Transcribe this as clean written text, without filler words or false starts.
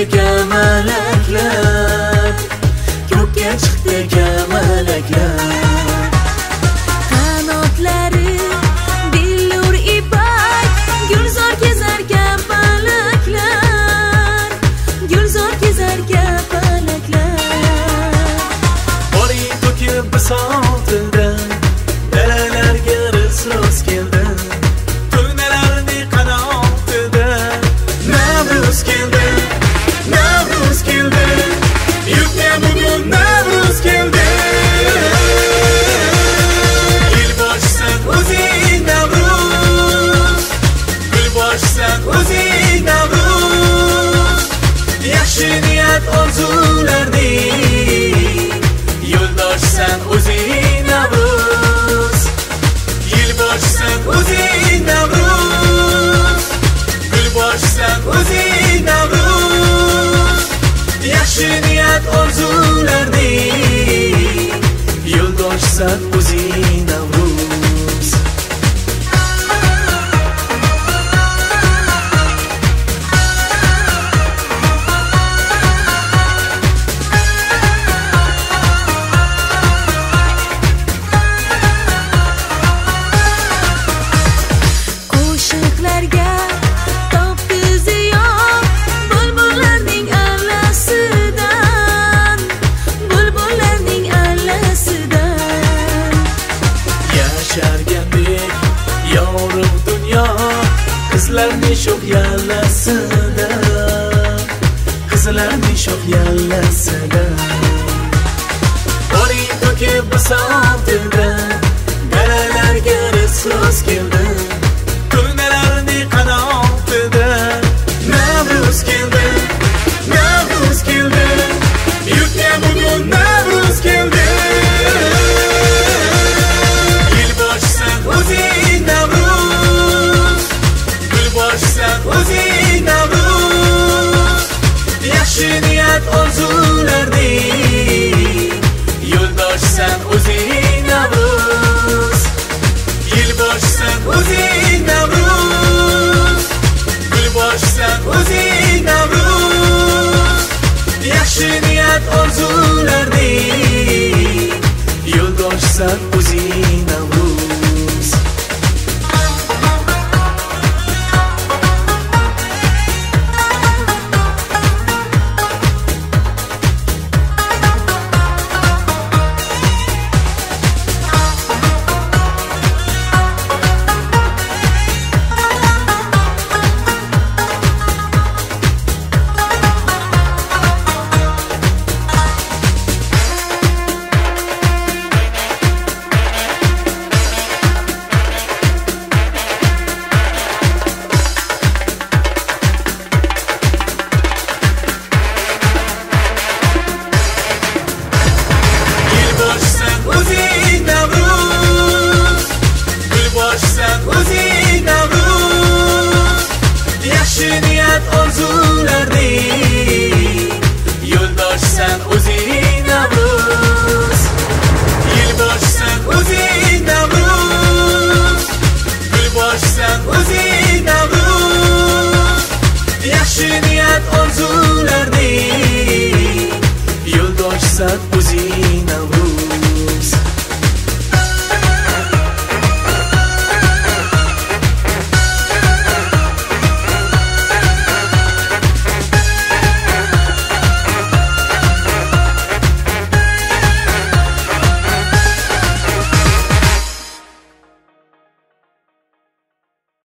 kamalaklar, ko'kka chiqdi kamalaklar. Qanotlari billur ipak, gulzor kezar kapalaklar, gulzor kezar kapalaklar. Bori to'kib bisotildi, daralarga rizq keldi. To'ynalarning qanotida Navruz keldi, Navruz keldi. Yurtga bugun Navruz keldi. Yilboshsan o'zing Navruz, gulboshsan o'zing Navruz. Yaxshi niyat orzularning yo'ldoshsan o'zing Navruz. Yilboshsan o'zing Navruz, gulboshsan o'zing Navruz. Yaxshi niyat orzularning yo'ldoshsan o'zing Navruz. Qo'shiqlarga topdi ziyon, bulbullarning allasidan, bulbullarning allasidan. Yashargandek yorug' dunyo, qizlarning sho'x yallasida, qizlarning sho'x yallasida. Bori to'kib bisotildi, daralarga rizq keldi. To'ynalarning qanotida Navruz keldi, Navruz keldi. Yurtga bugun Navruz keldi. Yilboshsan o'zing Navruz, gulboshsan o'zing Navruz. Yaxshi niyat orzularning yo'ldoshsan o'zing Navruz. Yilboshsan o'zing Navruz, gulboshsan o'zing Navruz. Yaxshi niyat orzularning yo'ldoshsan o'zing Navruz.